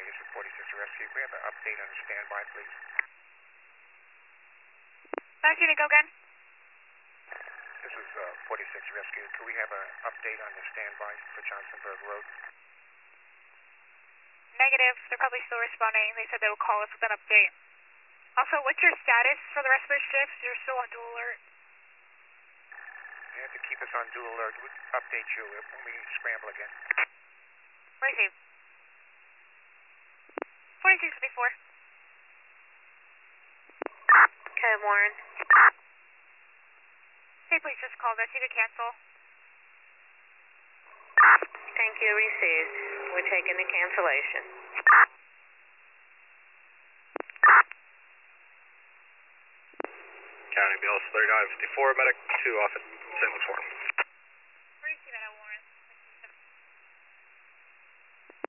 This is 46 Rescue. Can we have an update on the standby, please? Back unit, go again. This is 46 Rescue. Can we have an update on the standby for Johnsonburg Road? Negative. They're probably still responding. They said they would call us with an update. Also, what's your status for the rest of the shifts? You're still on dual alert. You have to keep us on dual alert. We'll update you when we scramble again. Receive. 4654. Okay, Warren. Hey, please just call us. You can cancel. Thank you, received. We're taking the cancellation. County BLS 3954, medic 2 off at St. Louis 4.